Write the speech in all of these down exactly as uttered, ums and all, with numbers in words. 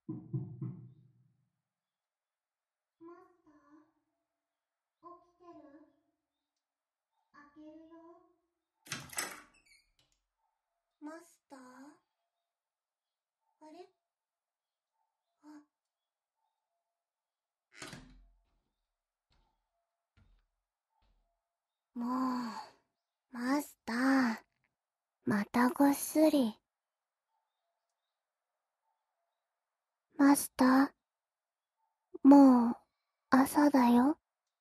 マスター、起きてる？開けるよ。マスター？あれ？あ、もう、マスター、またぐっすり。マスター、もう、朝だよ。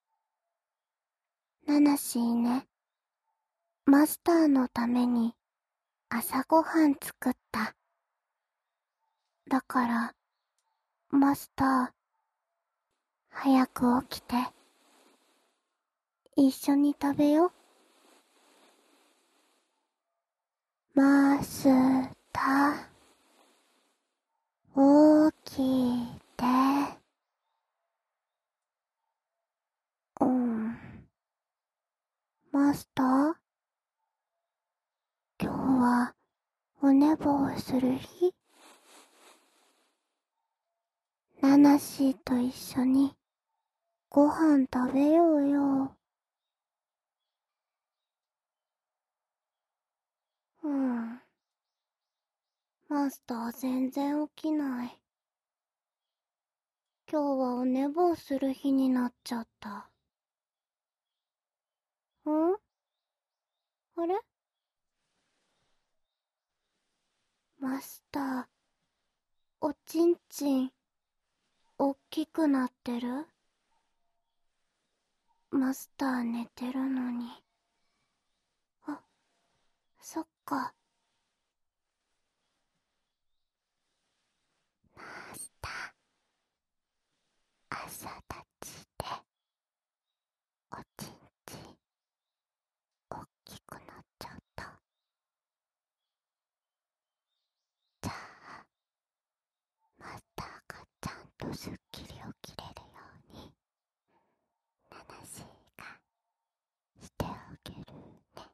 ナナシーね。マスターのために、朝ごはん作った。だから、マスター、早く起きて。一緒に食べよ。マスター、起きて。うん。マスター、今日は、お寝坊する日？ナナシーと一緒に、ご飯食べようよ。うん。マスター全然起きない。今日はお寝坊する日になっちゃった。ん？あれ？マスター、おちんちん、おっきくなってる？マスター寝てるのに。あ、そっか。マスター、朝立ちで、おちんちん、おっきくなっちゃった。じゃあ、マスターがちゃんとすっきり起きれるように、ナナシーがしてあげるね。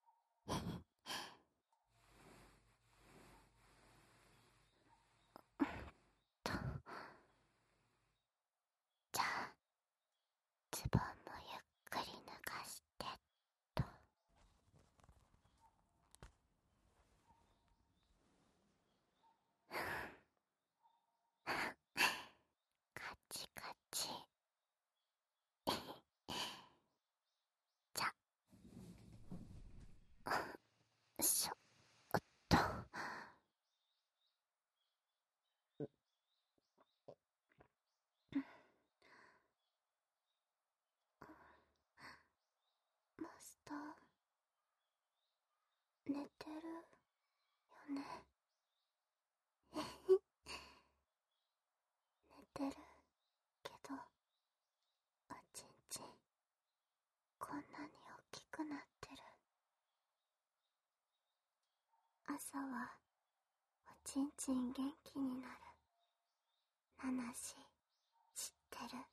と、じゃあ、ズボンもゆっくり脱がしてと。カチカチ。じゃ、しょっと。マスター、寝てるよね。寝てるけど、おちんちん、こんなに大きくなってる。朝は、おちんちん元気になる。ナナシ、知ってる？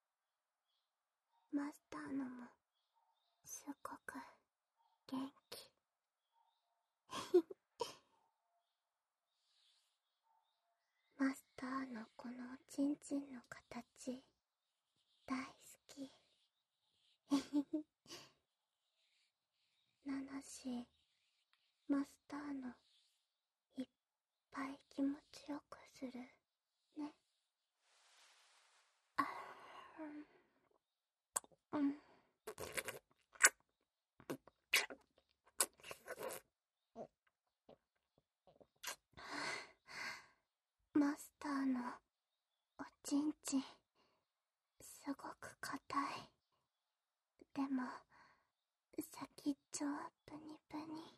マスターのも、すっごく、元気。マスターのこのおちんちんの形、大好き。ナナシ、マスターのいっぱい気持ちよくするね。あー、うん。マスターのおちんちん、すごく硬い。でも、先っちょはプニプニ。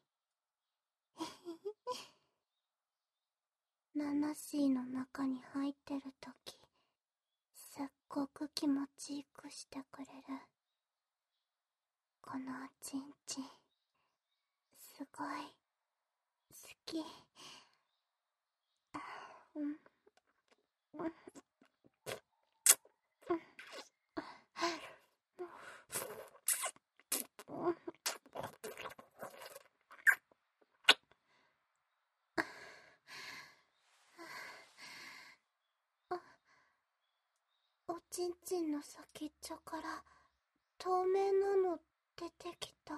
ナナシーの中に入ってるとき、すっごく気持ちいいくしてくれる。このおちんちん、すごい、好き。うん、うん、うん。 ちんちんの先っちょから透明なの出てきた。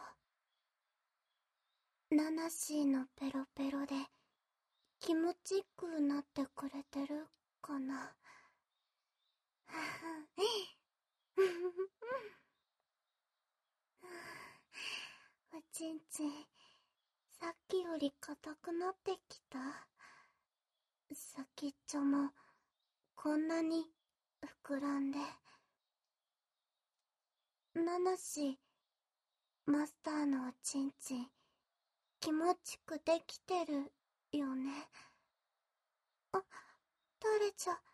ナナシーのペロペロで気持ちよくなってくれてるかな。おちんちん、さっきより硬くなってきた。先っちょもこんなに膨らんで。ナナシ、マスターのおちんちん、気持ちくできてるよね。あ、誰じゃ。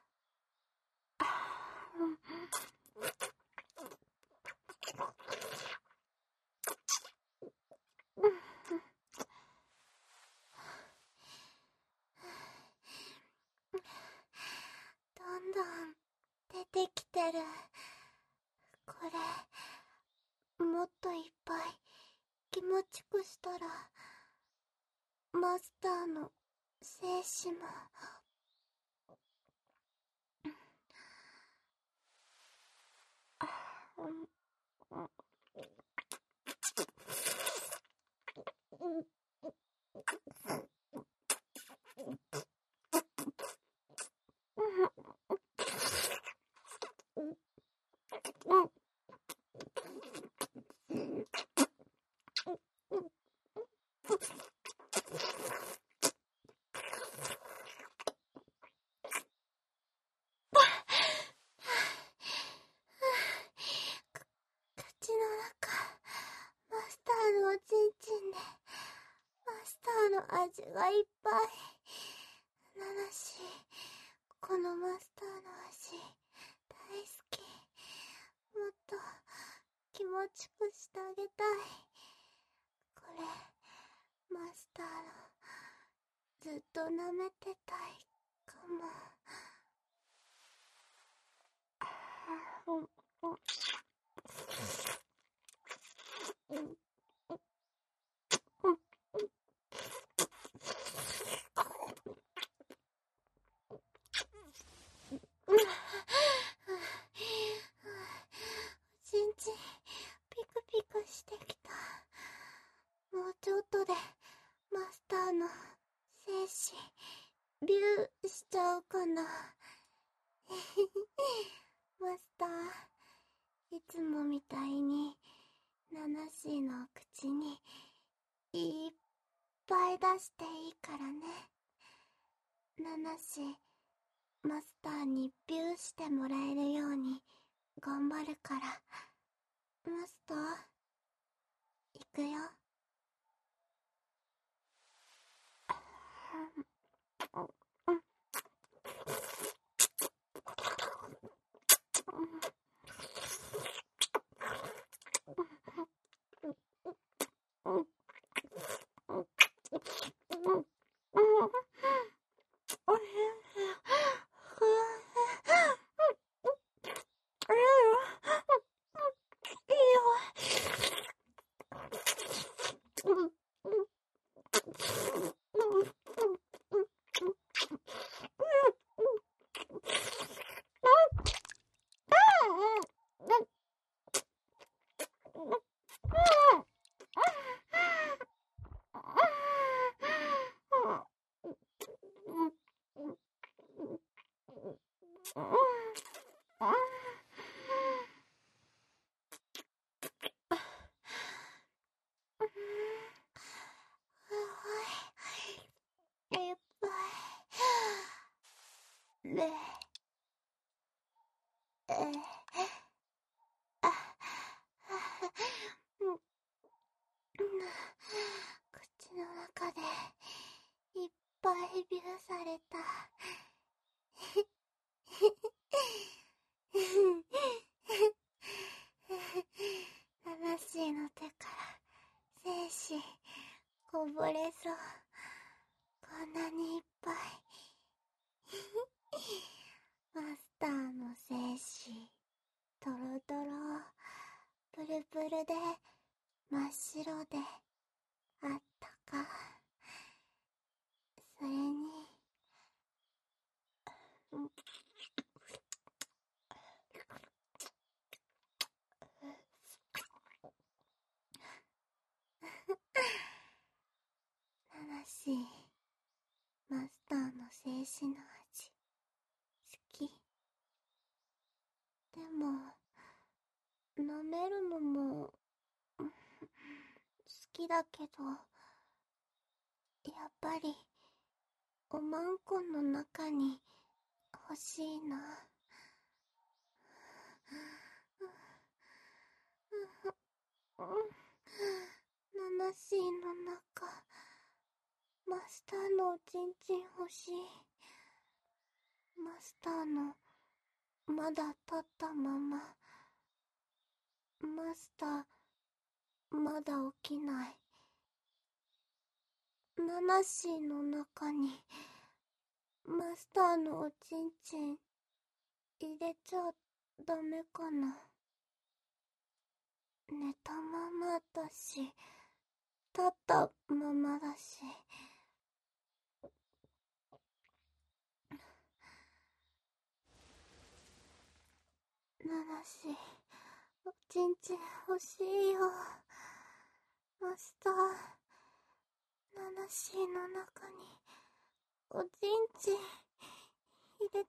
どんどん出てきてる。これ、もっといっぱい気持ちくしたら、マスターの精子も。口の中、マスターのおちんちんで、マスターの味がいっぱい。ナナシ、このマスターの味、大好き。もっと気持ちくしてあげたい。これ、マスターの、ずっと舐めてたいかも。ちんちん、ピクピクしてきた。もうちょっとで、マスターの精子、ビューしちゃうかな。マスター、いつもみたいに、ナナシーの口に、いっぱい出していいからね。ナナシー、マスターにビューしてもらえるように、頑張るから。マスター、行くよ。いっぱい。で、え、あ、口の中でいっぱいビューされた。ナナシーの手から精子こぼれそう。こんなにいっぱい。マスターの精子、トロトロ、プルプルで真っ白であったか。それに、 し、マスターの静止の味、好き。でも、舐めるのも、好きだけど、やっぱり、おまんこの中に欲しいな。ナナシーの中、マスターのおちんちん欲しい。マスターの、まだ立ったまま。マスター、まだ起きない。ナナシーの中に、マスターのおちんちん、入れちゃダメかな。寝たままだし、立ったままだし。ナナシー、おちんちん欲しいよ。マスター、ナナシーの中に、おちんちん、入れていい？い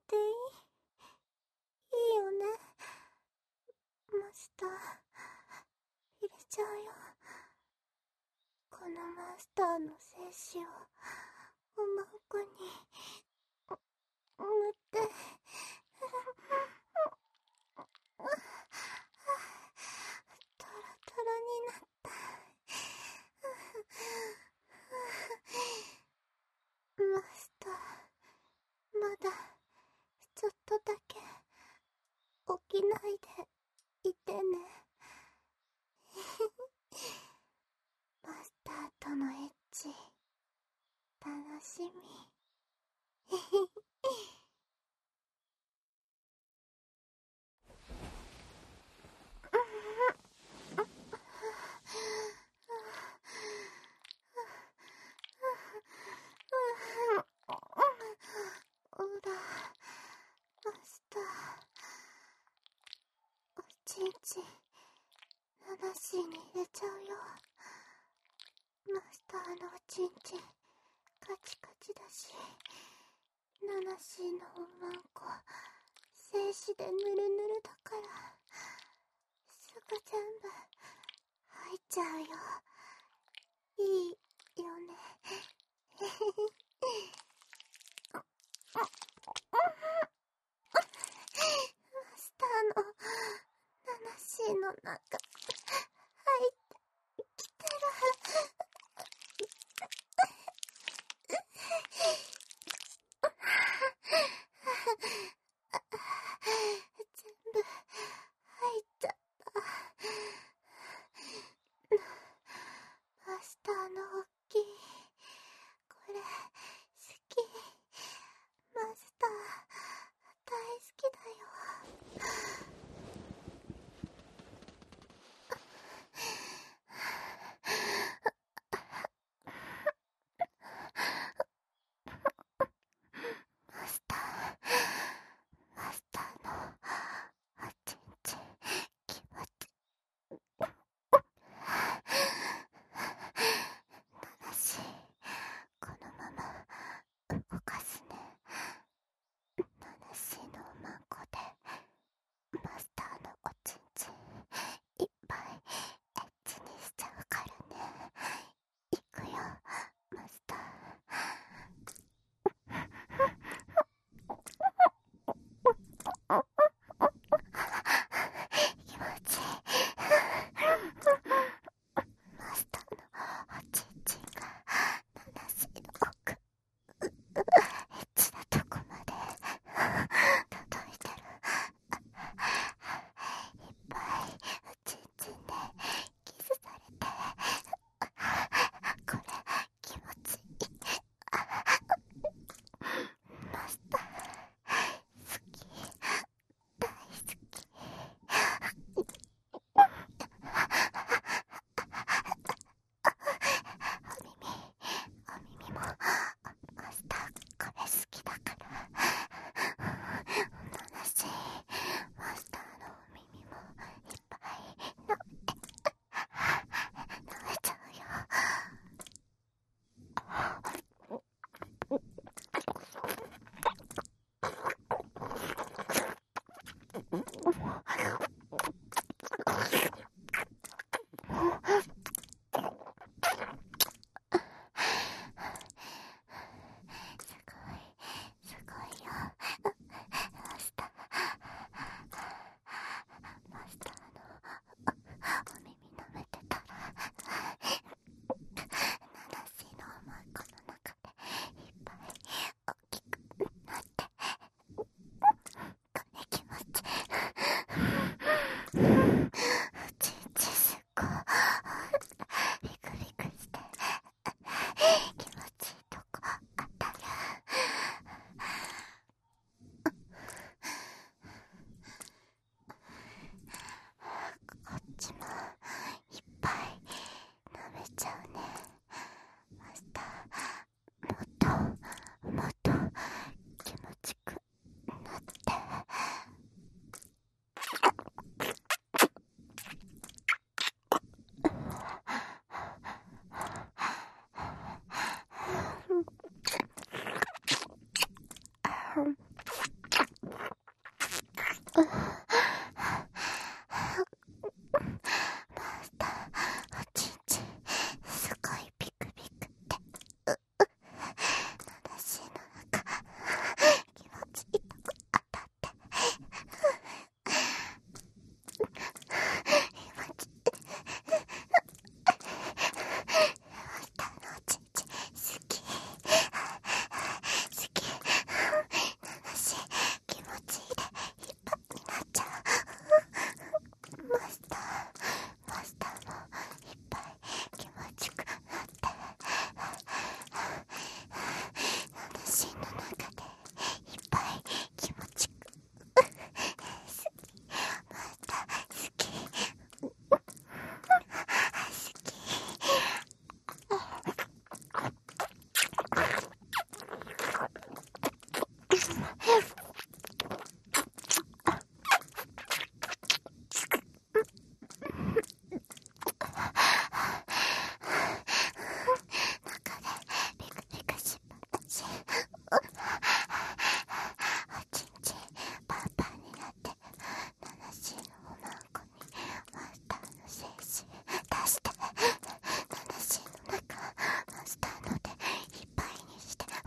いよね。マスター、入れちゃうよ。このマスターの精子を、おまんこに、塗って、トロトロになった。マスター、まだ、ちょっとだけ、起きないで、いてね。マスターとのエッチ、楽しみ。ほら、マスター、おちんちん、ナナシーに入れちゃうよ。マスターのおちんちん、カチカチだし、ナナシーのおまんこ、精子でぬるぬるだから、すぐ全部、入っちゃうよ。いいよね。マスターの、ナナシーの中、入ってきてる。全部、入っちゃった。マスターのおっきい、これ、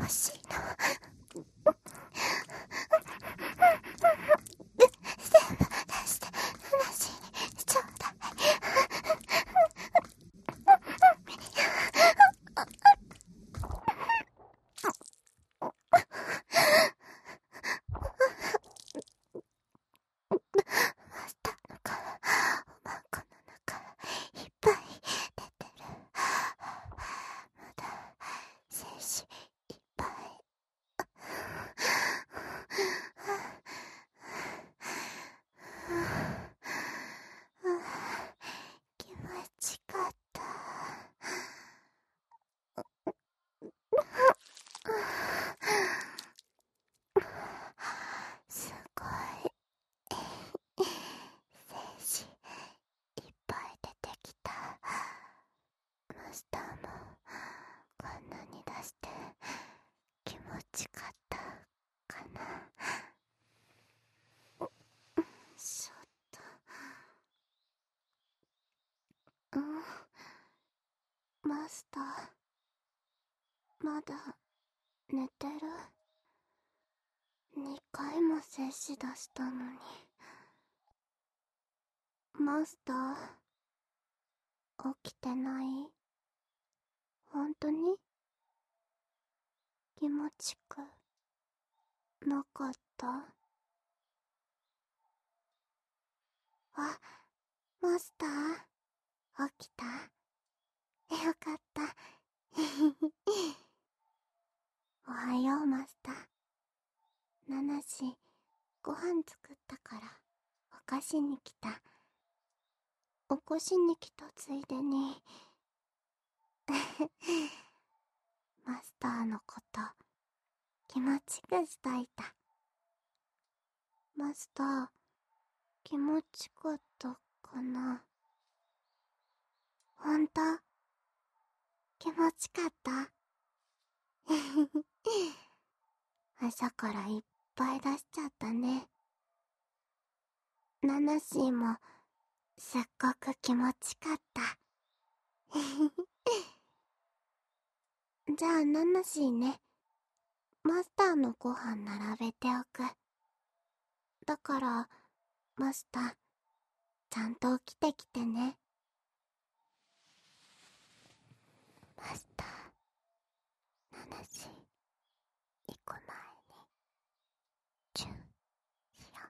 欲しいの。全部出して話にちょうだい。マスターの顔、おまんこの中いっぱい出てる。まだ精子いっぱい。気持ちかった。すごい精子いっぱい出てきた。マスターもこんなに出して気持ちかったかな。ちょっとうんマスターまだ寝てる。にかいも精子出したのに。マスター起きてない？ほんとに気持ちくなかった？あ、マスター起きた？よかった。おはようマスター。ナナシご飯作ったからお菓子に来た。起こしに来たついでにマスターのこと気持ちくしといた。マスター気持ちかったかな？ほんと気持ちかった？朝からいっぱい出しちゃったね。ナナシーもすっごく気持ちかった。じゃあナナシーね、マスターのご飯並べておく。だからマスターちゃんと起きてきてね。マスター、ナナシー行く前にチューしよ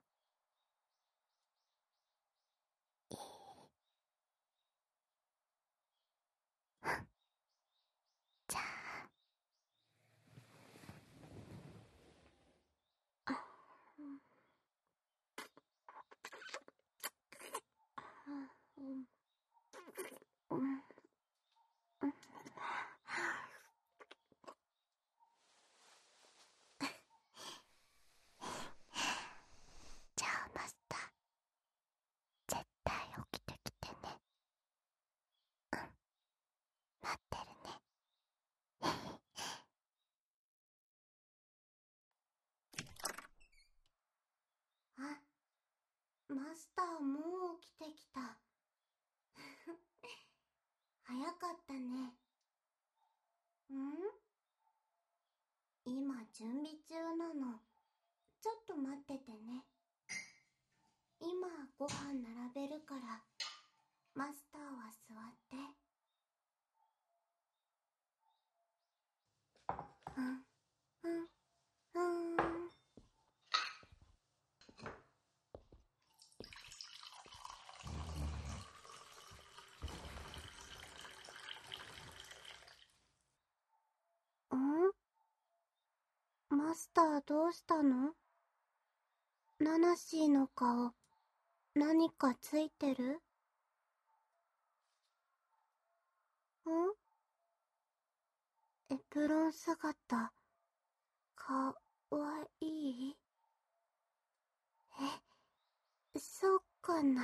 う。いい？じゃあ、うん、うん、うん、じゃあマスター絶対起きてきてね。うん、待ってるね。あ、マスターもう起きてきた。早かったね。ん？今準備中なの。ちょっと待っててね。今ご飯並べるからマスターは座って。うんうんうん。ん？マスターどうしたの？ナナシーの顔何かついてる？ん？エプロン姿かわいい？え、そうかな。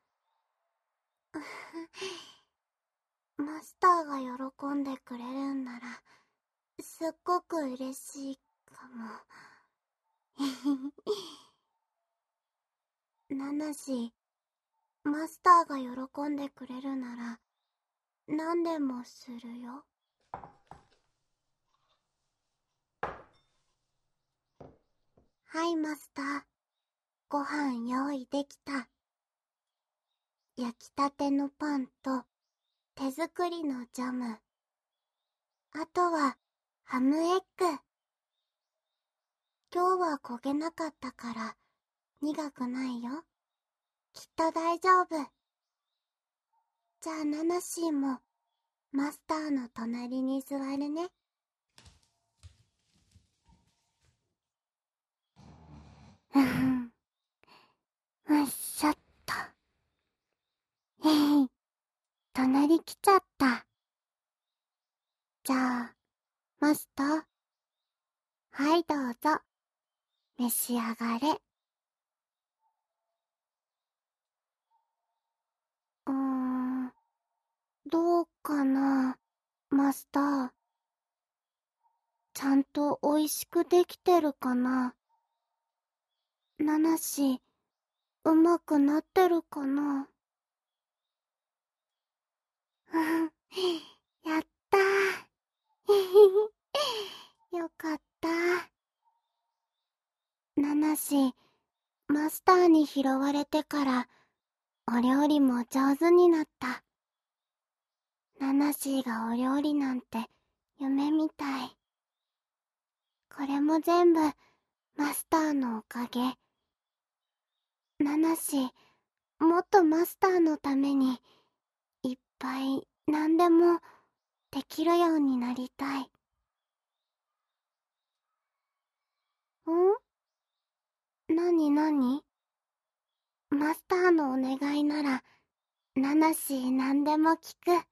マスターが喜んでくれるんならすっごく嬉しいかも。ナナシ、マスターが喜んでくれるなら何でもするよ。 はい、マスター。ご飯用意できた。焼きたてのパンと手作りのジャム。あとはハムエッグ。今日は焦げなかったから苦くないよ。きっと大丈夫。じゃあナナシーもマスターの隣に座るね。うふん。よいしょっと。へい。隣来ちゃった。じゃあ、マスター。はいどうぞ。召し上がれ。うーん。どうかな、マスター。ちゃんと美味しくできてるかな。ナナシ、うまくなってるかな。うん、やったー。よかった。ナナシ、マスターに拾われてから、お料理も上手になった。ナナシーがお料理なんて夢みたい。これも全部マスターのおかげ。ナナシー、もっとマスターのためにいっぱい何でもできるようになりたい。ん？なになに？マスターのお願いならナナシー何でも聞く。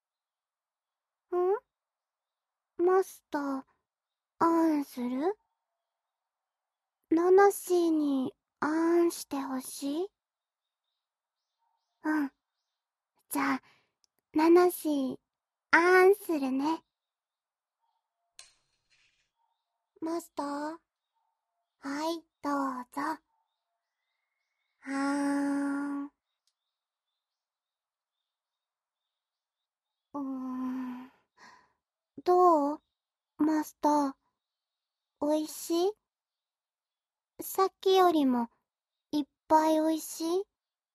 ん？マスター、あんする？ナナシーにあんしてほしい？うん。じゃあ、ナナシー、あんするね。マスター、はい、どうぞ。はーん。うーん。どう？マスター、おいしい？さっきよりもいっぱいおいしい？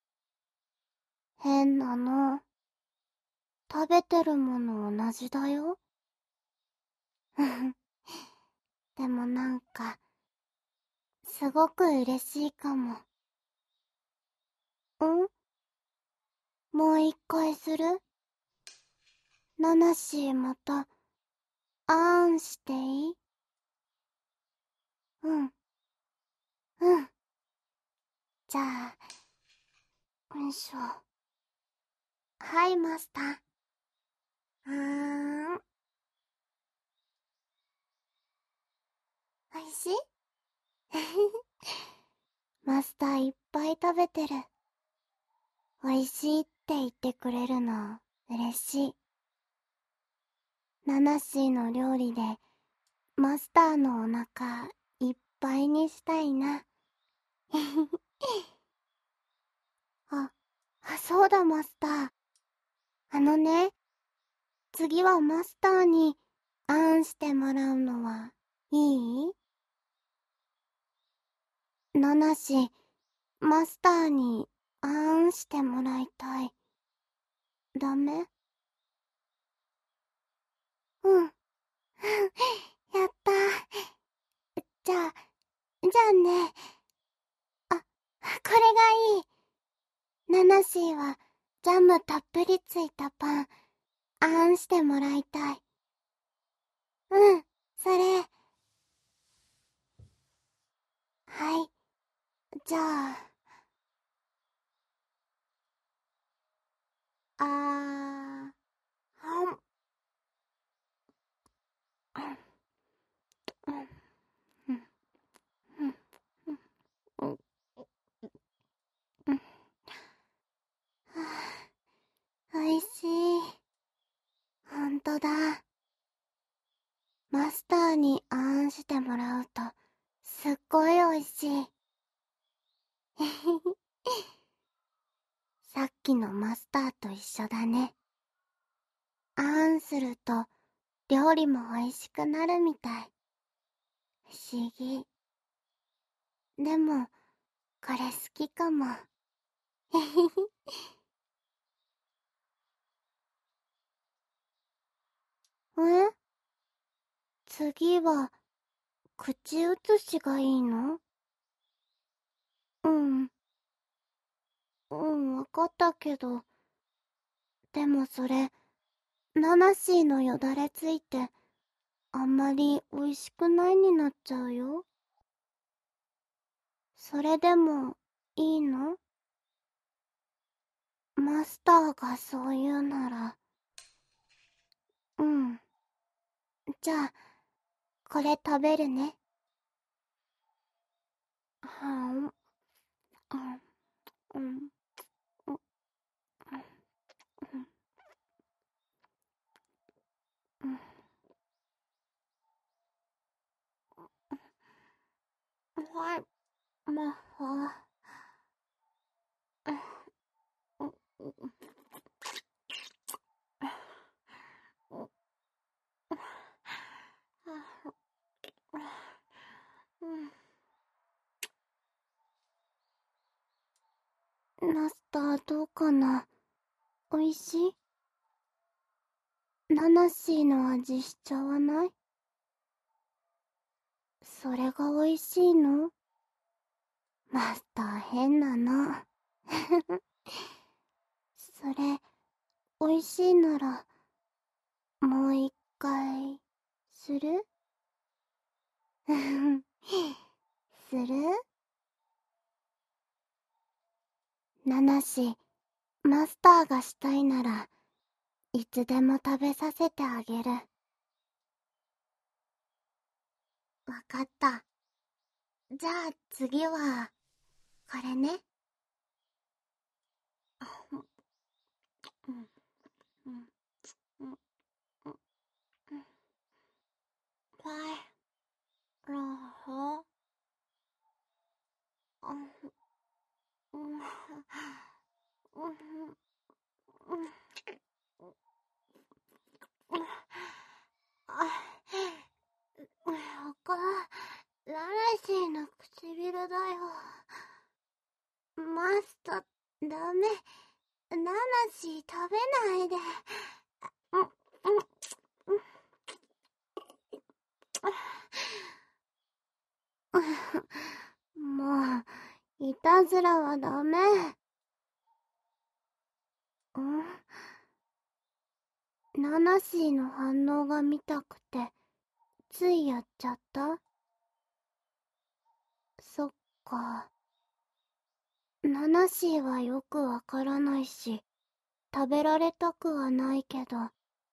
変なの。食べてるもの同じだよ。でもなんか、すごく嬉しいかも。ん？もう一回する？ナナシーまた、あーんしていい？うん。うん。じゃあ、よいしょ。はい、マスター。はーん。おいしい？マスターいっぱい食べてる。おいしいって言ってくれるの嬉しい。ナナシーの料理でマスターのお腹いっぱいにしたいな。あ、あ、そうだマスター。あのね、次はマスターにあんしてもらうのはいい？ナナシ、マスターにあんしてもらいたい。ダメ？うん。やったー。じゃあ、じゃあね。あ、これがいい。ナナシーはジャムたっぷりついたパン、あんしてもらいたい。うん、それ。はい。じゃあ、あー、はん、うん、うん、うん、うん、うん。はあ、おいしい。ほんとだ。マスターにあんしてもらうと、すっごいおいしい。さっきのマスターと一緒だね。あんすると、料理も美味しくなるみたい。不思議。 でも、これ好きかも。へへへ。え、次は、口移しがいいの？うん。うん、わかったけど。でもそれ、ナナシーのよだれついて、あんまり美味しくないになっちゃうよ。それでも、いいの？マスターがそう言うなら。うん。じゃあ、これ食べるね。はん。うん。うん。うん。うん。はい。魔法。マスターどうかな？おいしい？ナナシーの味しちゃわない？それがおいしいの？マスター変なの。それ、おいしいなら、もう一回、する？する？ナナシ、マスターがしたいなら、いつでも食べさせてあげる。わかった。じゃあ次は、これね。うん、うん、うん、うん、うん。はい。ラホ。うん、うん、うん、うん、うん。あ、これ、ララシーの唇だよ。マスター、ダメ。ナナシー食べないで。うん、うん、うん。もう、いたずらはダメ。うん。ナナシーの反応が見たくて、ついやっちゃった？そっか。ナナシーはよくわからないし、食べられたくはないけど、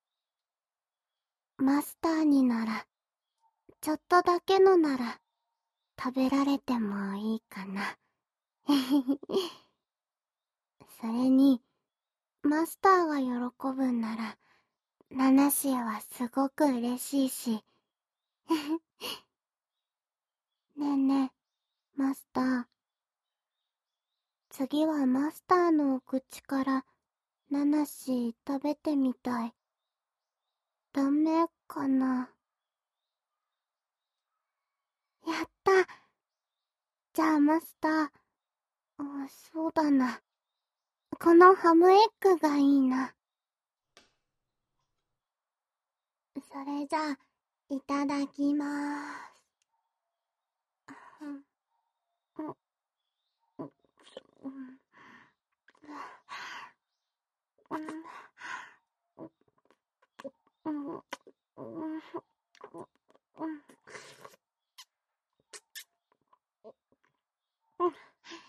マスターになら、ちょっとだけのなら、食べられてもいいかな。それに、マスターが喜ぶんなら、ナナシーはすごく嬉しいし。ねえねえ、マスター。次はマスターのお口から、ナナシー食べてみたい。ダメかな？やった！じゃあマスター、あ、そうだな。このハムエッグがいいな。それじゃあ、いただきまーす。うん、うん、うん、うん、うん、うん、うん、うん、うん。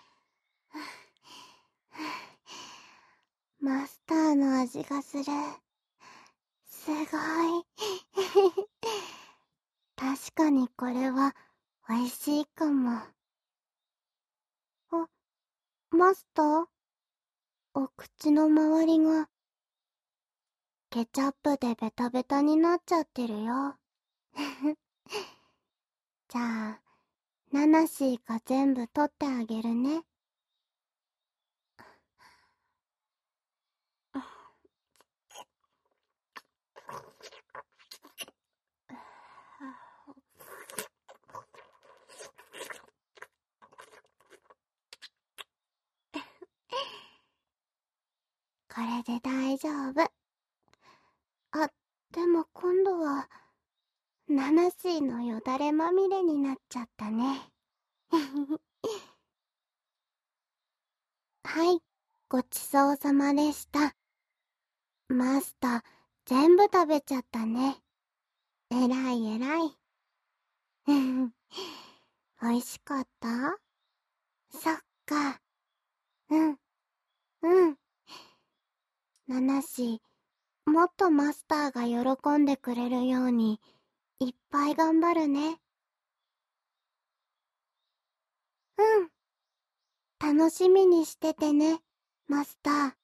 マスターの味がする。すごい。確かにこれは美味しいかも。あ、マスター、お口の周りがケチャップでベタベタになっちゃってるよ。じゃあ、ナナシーが全部取ってあげるね。 これで大丈夫。あ、でも今度は、ナナシーのよだれまみれになっちゃったね。はい、ごちそうさまでした。マスター、全部食べちゃったね。えらいえらい。おいしかった？そっか。うん、うん。ナナシー、もっとマスターが喜んでくれるように、いっぱい頑張るね。うん。楽しみにしててね、マスター。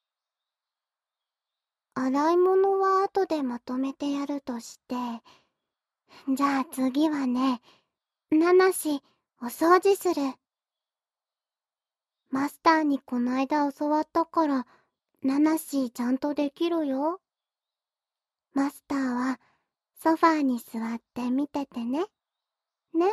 洗い物は後でまとめてやるとして、じゃあ次はね、ナナシ、お掃除する。マスターにこないだ教わったから、ナナシーちゃんとできるよ。マスターは、ソファーに座って見ててね。ね。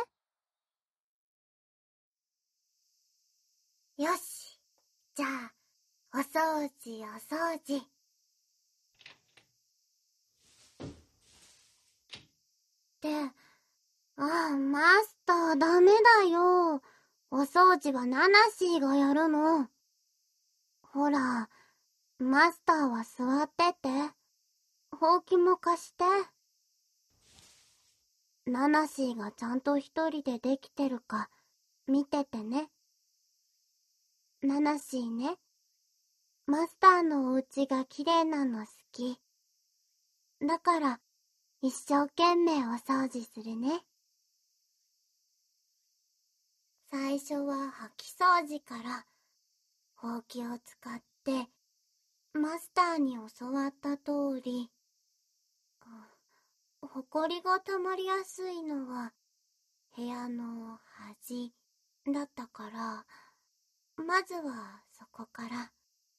よし。じゃあ、お掃除お掃除。って、ああ、マスターダメだよ。お掃除はナナシーがやるの。ほら、マスターは座ってて。ほうきも貸して。ナナシーがちゃんと一人でできてるか、見ててね。ナナシーね、マスターのお家が綺麗なの好き。だから、一生懸命お掃除するね。最初は掃き掃除から、ほうきを使って、マスターに教わった通り、ほこりがたまりやすいのは、部屋の端だったから、まずはそこから。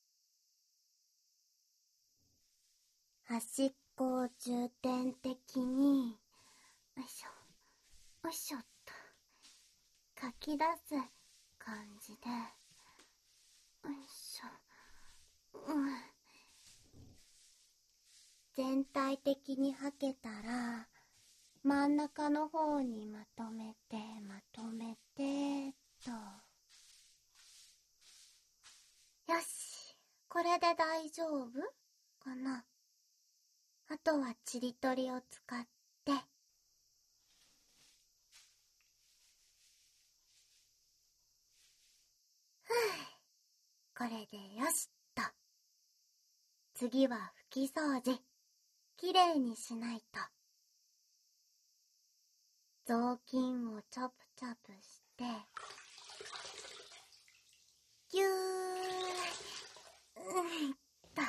端っこを重点的に、よいしょ、よいしょっと、かき出す感じで、よいしょ、うん。全体的にはけたら、真ん中の方にまとめて、まとめて、と。よし、これで大丈夫かな。あとはちりとりを使って、ふぅ、これでよしっと。次は拭き掃除。きれいにしないと。雑巾をチャプチャプして、ぎゅー、うんと。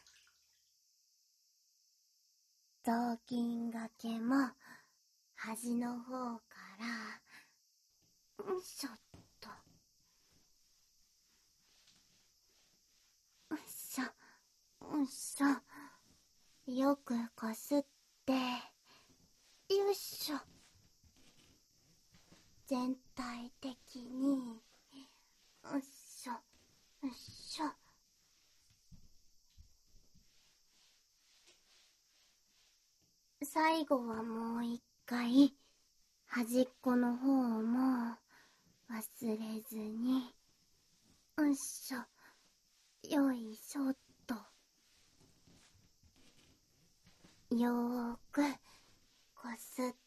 雑巾がけも、端の方から、よいしょっと。よいしょ、よいしょ。よくこすって、よいしょ。全体的に、よいしょ、よいしょ。最後はもう一回、端っこの方も忘れずに、よいしょ、よいしょっと。よーくこすって、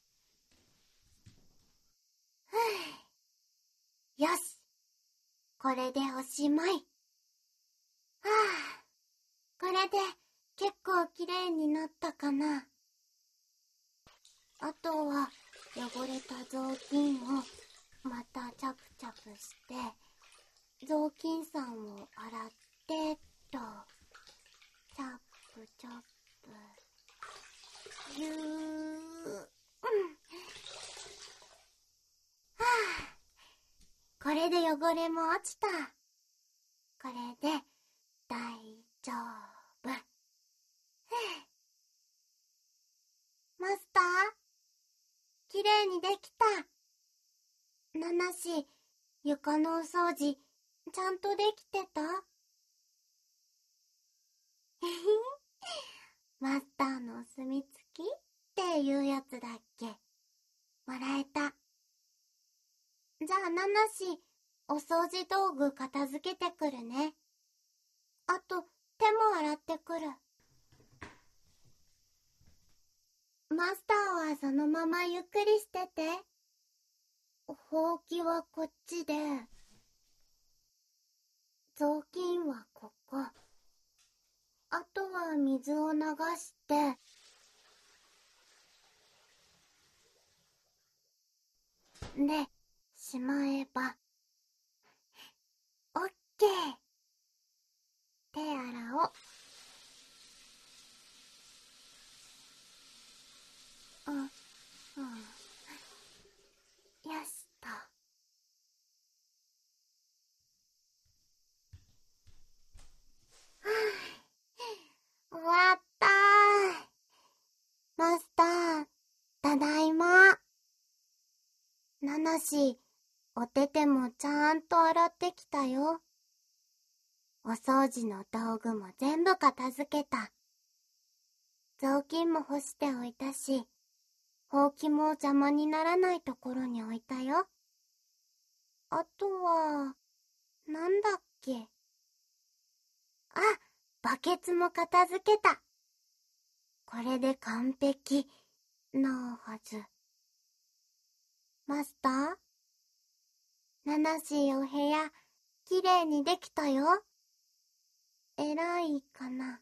ふぅ、よし、これでおしまい。はあ、これで結構きれいになったかな。あとは汚れた雑巾をまたチャプチャプして、雑巾さんを洗ってっと、チャプチャプ、ぎゅー、うん。はあ、これで汚れも落ちた。これで大丈夫。マスター、きれいにできた。ナナシ、床のお掃除、ちゃんとできてた？ マスターのお墨付きっていうやつだっけ。もらえた。じゃあナナシ、お掃除道具片付けてくるね。あと、手も洗ってくる。マスターはそのままゆっくりしてて。ほうきはこっちで、雑巾はここ。あとは水を流して、で、しまえば、オッケー。手洗おう。うん、うん。よしと。終わったー。マスター、ただいま。ナナシ、お手手もちゃんと洗ってきたよ。お掃除の道具も全部片付けた。雑巾も干しておいたし、ほうきも邪魔にならないところに置いたよ。あとは、なんだっけ。あ、バケツも片付けた。これで完璧なはず。マスター、ナナシーお部屋、きれいにできたよ。えらいかな。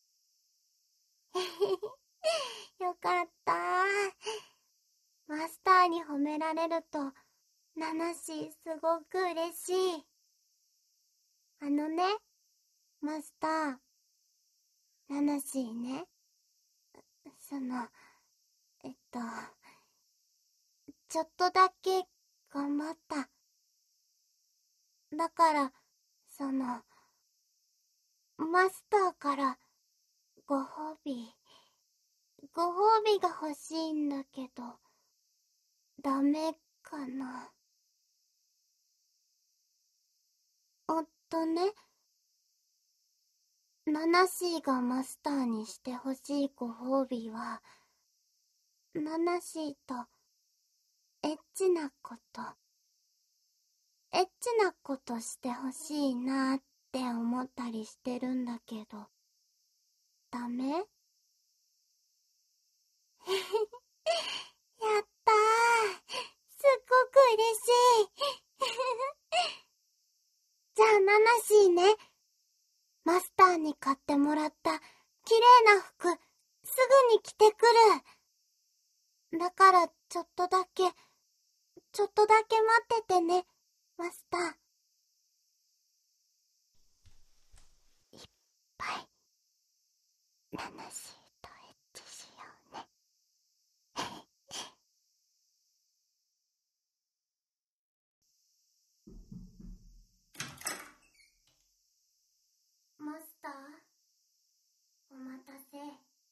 よかったー。マスターに褒められると、ナナシーすごく嬉しい。あのね、マスター、ナナシーね、その、えっと、ちょっとだけ頑張った。だから、その、マスターからご褒美、ご褒美が欲しいんだけど、ダメかな。おっとね、ナナシーがマスターにしてほしいご褒美は、ナナシーとエッチなこと、エッチなことしてほしいなって思ったりしてるんだけど、ダメ？やったー。すっごく嬉しい。じゃあナナシーね、マスターに買ってもらった綺麗な服、すぐに着てくる。だからちょっとだけ、ちょっとだけ待っててね、マスター。いっぱい、ナナシーとエッチしようね。マスター、お待たせ。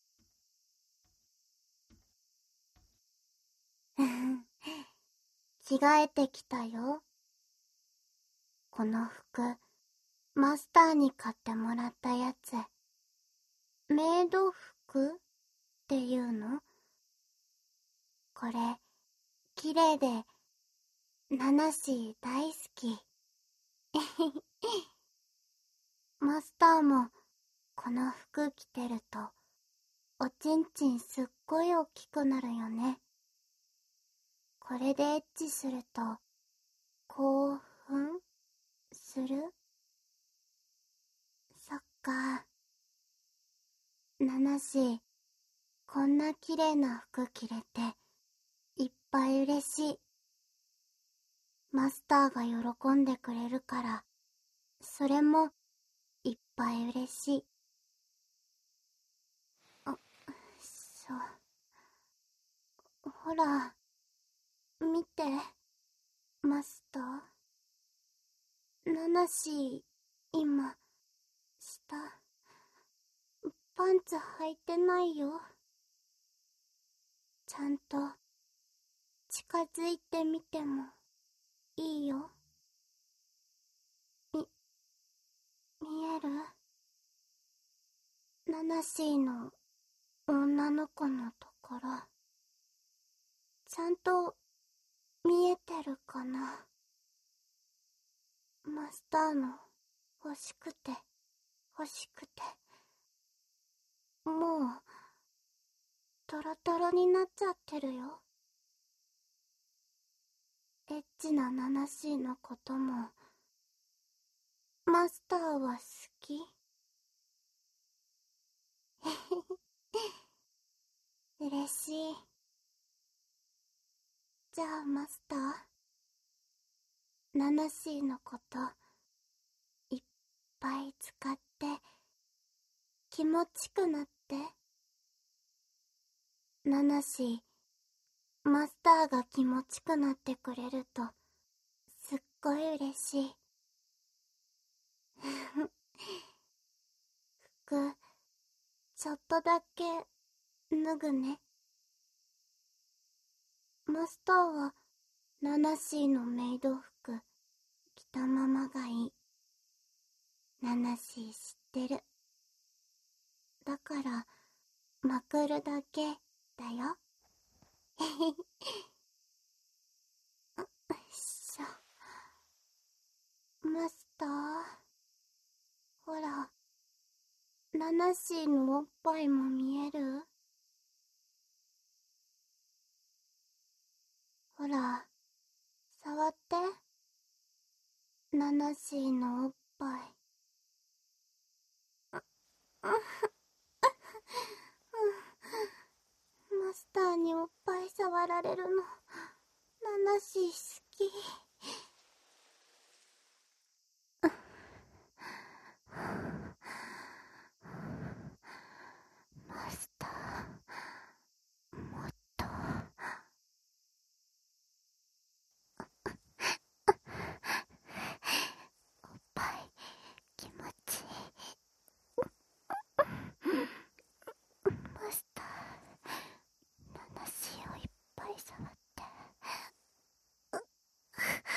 着替えてきたよ。この服、マスターに買ってもらったやつ。メイド服っていうの？これ、綺麗で、ナナシー大好き。マスターも、この服着てると、おちんちんすっごい大きくなるよね。これでエッチすると、興奮する？そっか。ナナシー、こんな綺麗な服着れて、いっぱい嬉しい。マスターが喜んでくれるから、それも、いっぱい嬉しい。あ、そう。ほら、見て、マスター。ナナシー、今、下、パンツ履いてないよ。ちゃんと、近づいてみても、いいよ。み、見える？ ナナシーの女の子のところ、ちゃんと見えてるかな。マスターの欲しくて欲しくて、もうトロトロになっちゃってるよ。エッチなナナシーのこともマスターは好き？嬉しい。じゃあマスター、ナナシーのこといっぱい使って気持ちくなって。ナナシー、マスターが気持ちくなってくれるとすっごい嬉しい。服、ちょっとだけ脱ぐね。マスターはナナシーのメイド服着たままがいい。ナナシー知ってる。だからまくるだけだよ。よいしょ。マスター、ほら、ナナシーのおっぱいも見える？ほら、触って。ナナシーのおっぱい。マスターにおっぱい触られるの、ナナシー好き。マスター、もっと。おっぱい気持ちいい。マスター、ナナシーをいっぱい触って。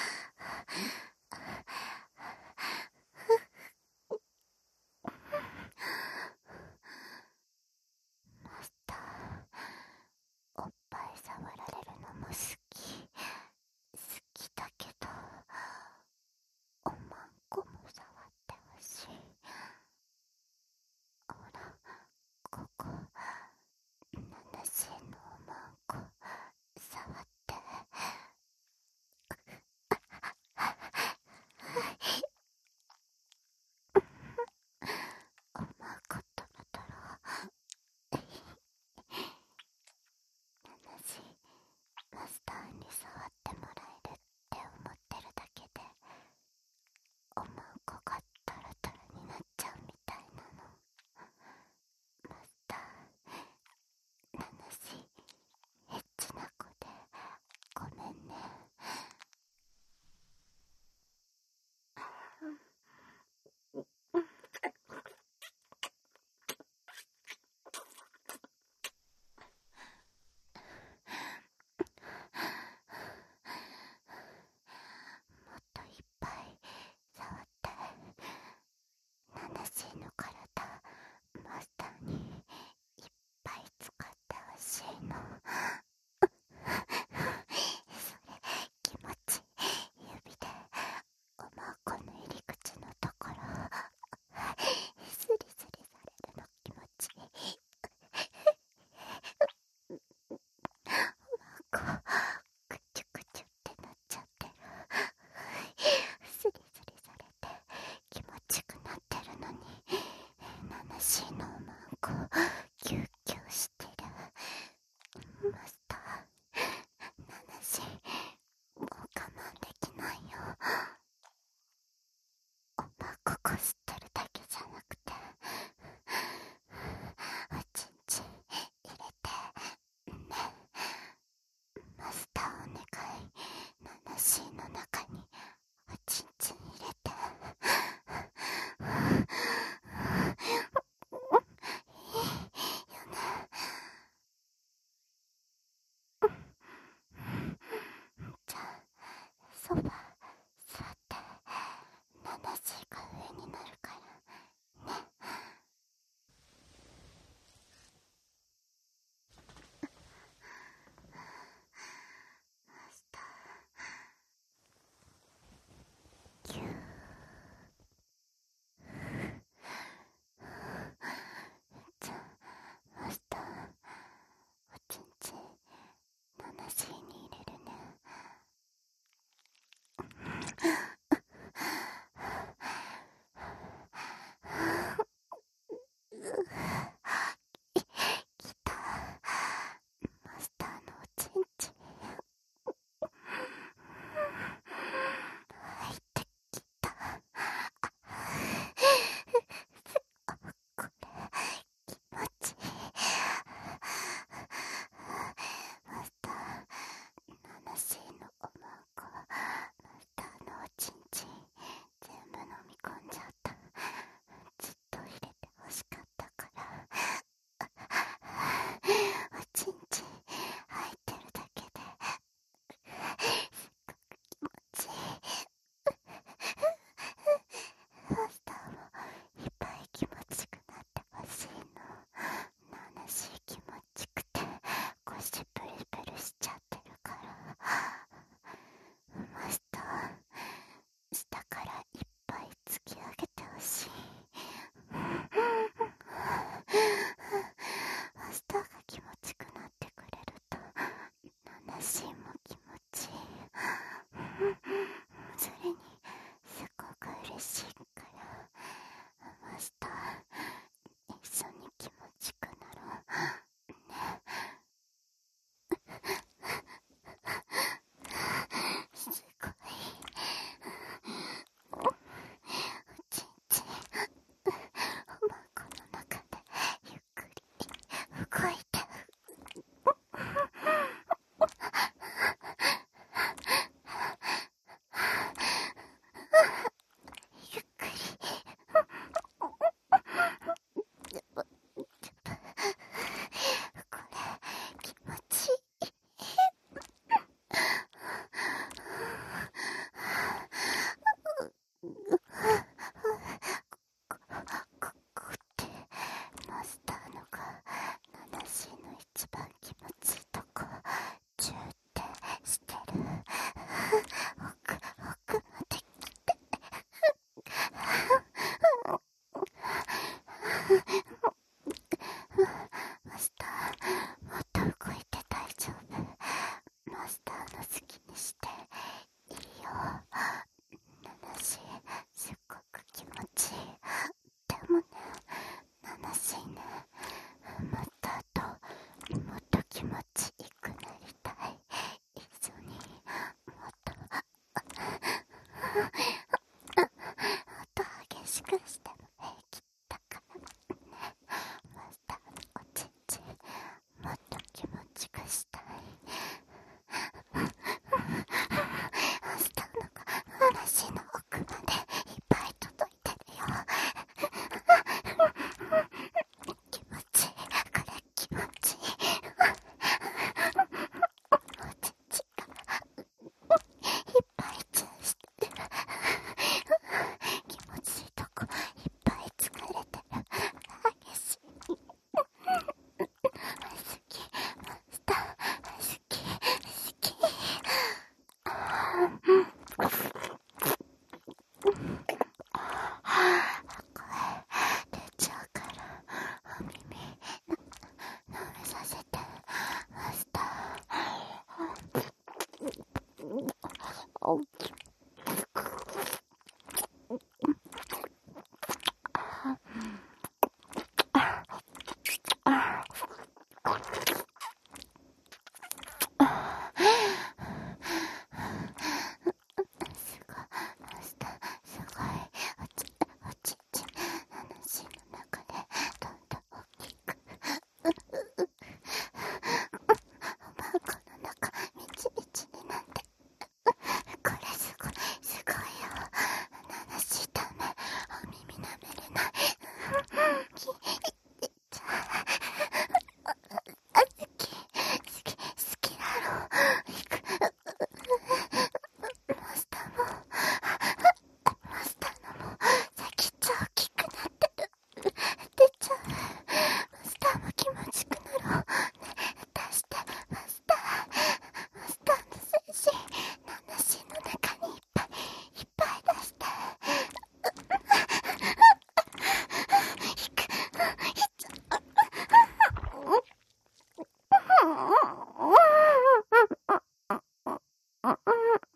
うん、うん、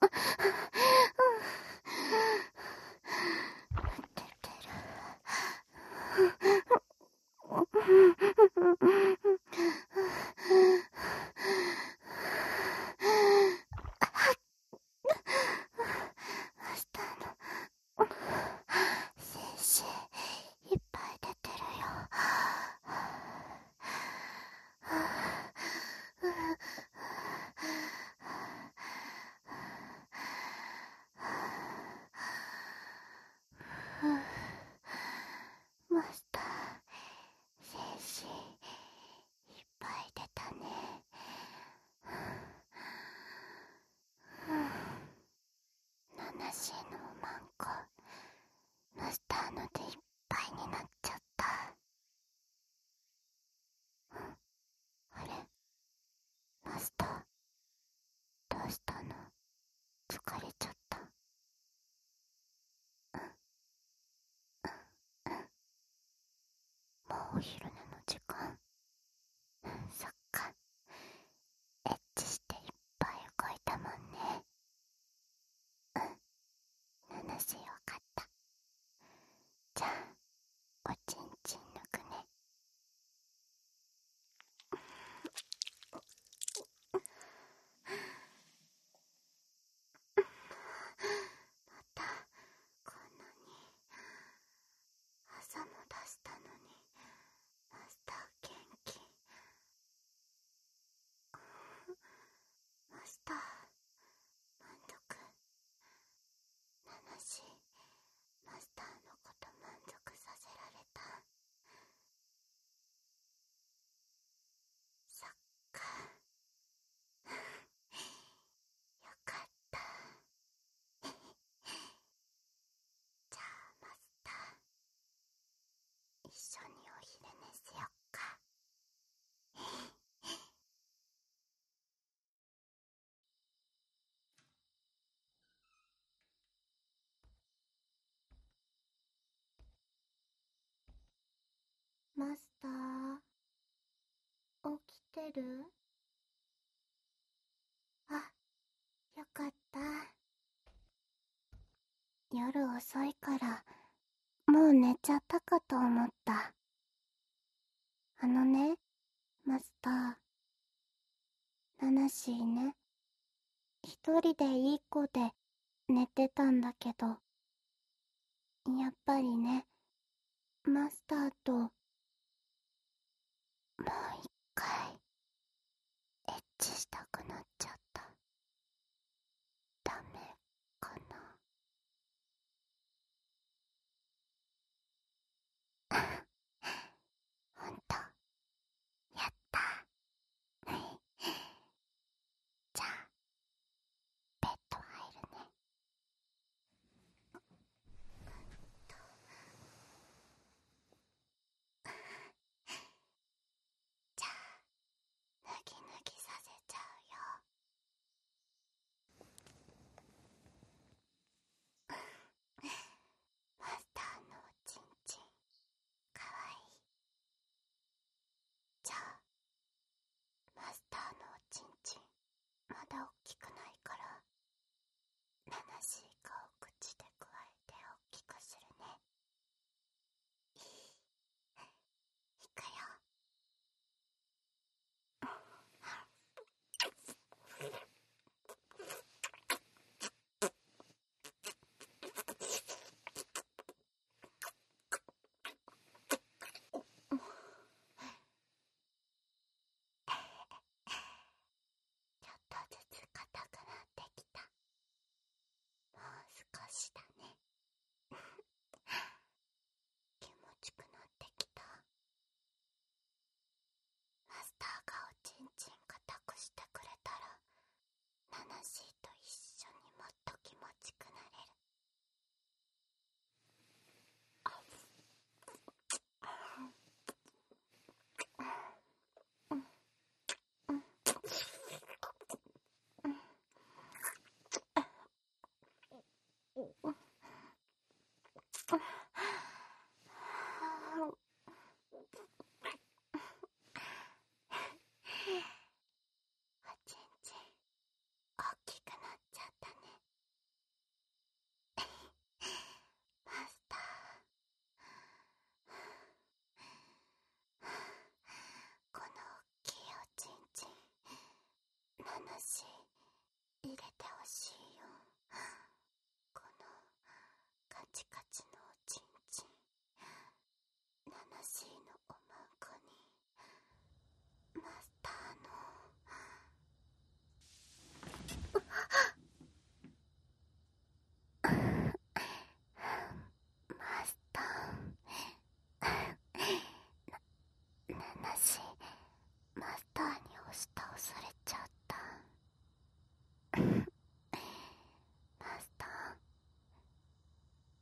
出てる。マスターの精子いっぱい出てるよ。マスター、精子いっぱい出たね。ナナシーのマンコ、マスターのでいっぱいになっちゃった。あれ、マスター、どうしたの？疲れちゃった？もうお昼寝の時間？そっか、エッチしていっぱい動いたもんね。うん、ナナシーわかった。じゃあ、おちんちん抜くね。またこんなに朝も出したのにマスター元気？マスター満足？ナナシマスターのこと満足させられた？そっか、よかった。じゃあマスター、一緒にお昼寝しよっか。マスター、起きてる？あ、よかった。夜遅いからもう寝ちゃったかと思った。あのね、マスター、ナナシーね、一人でいい子で寝てたんだけど、やっぱりね、マスターともう一回エッチしたくなっちゃった。ダメかな？ほんと？やった。はい。じゃあ、ベッド入るね。じゃあ、脱ぎ脱ぎさせちゃうよ。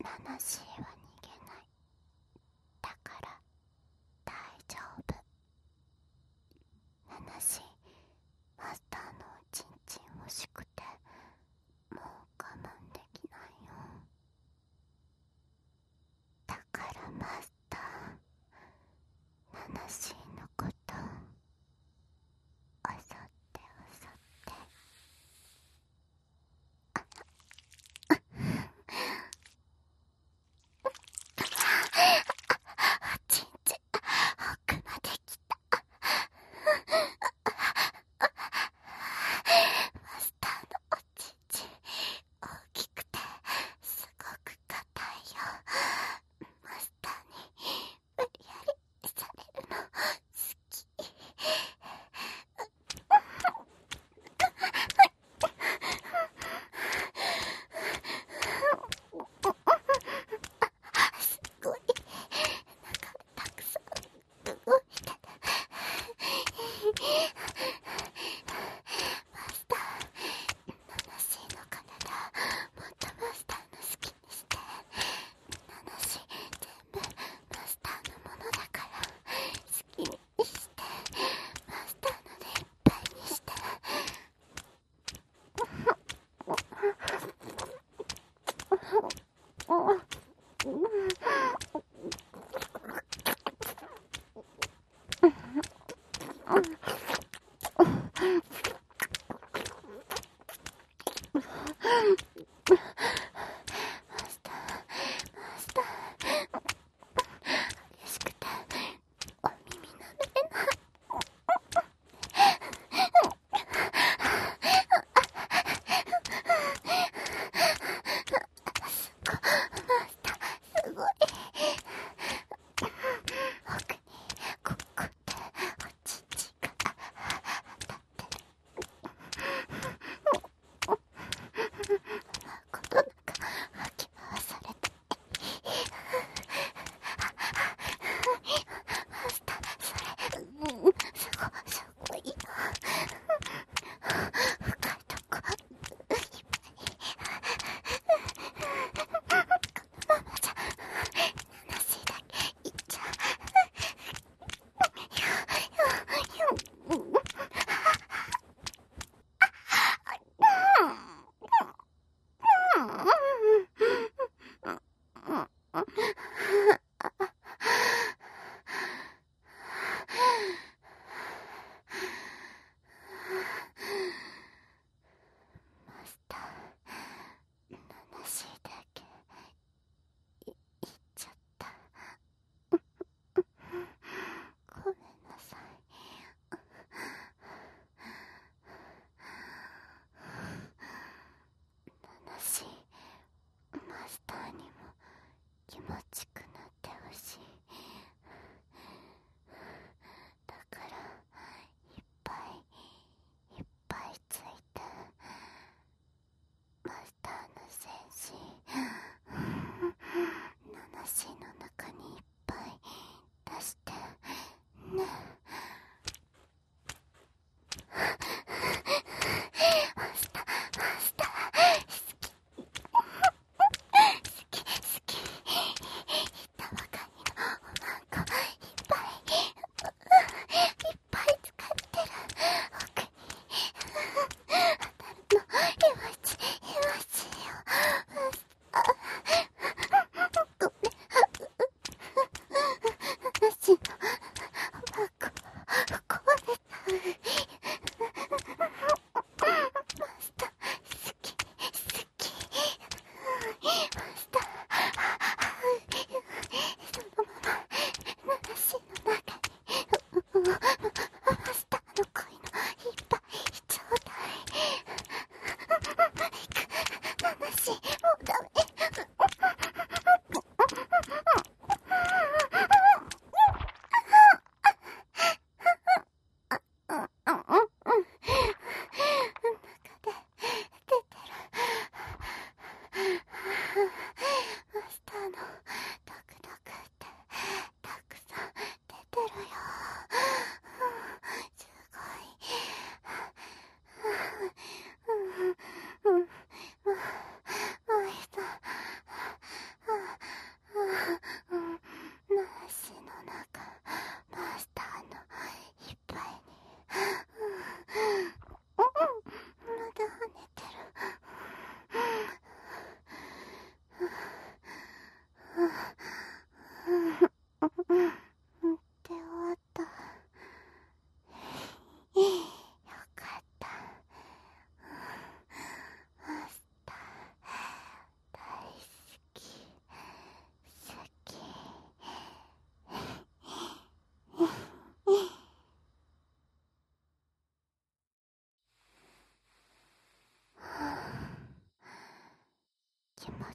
ナナシーは逃げない。だから大丈夫。ナナシー、マスターのおちんちん欲しくてもう我慢できないよ。だからマスター、ナナシーのことあさってあさっておちんちん奥まで来た。マスターのおちんちん大きくてすごく硬いよ。マスターに無理やりされるの好き。すごい中でたくさん動いてる。マスター、ナナシーの体もっとマスターの好きにして。ナナシー全部マスターのものだから好きにして。マスターのでいっぱいにして。マスター、マスター、激しくてお耳舐めれない。すごい、マスター、すごい。奥にここっておちんちんが当たってる。この中吐き回されて。マスター、それ、うん、すごい、すごいよ。深いとこいっぱい。このままじゃナナシーだけいっちゃう。マスター、ナナシーだけいいっちゃった。ごめんなさい。ナナシー、マスターにも気持ちくなってほしい。だからいっぱいいっぱいついて。マスターの戦士ナナシーの中にいっぱい出してね。マスター、マスター、好き好き好き。 します。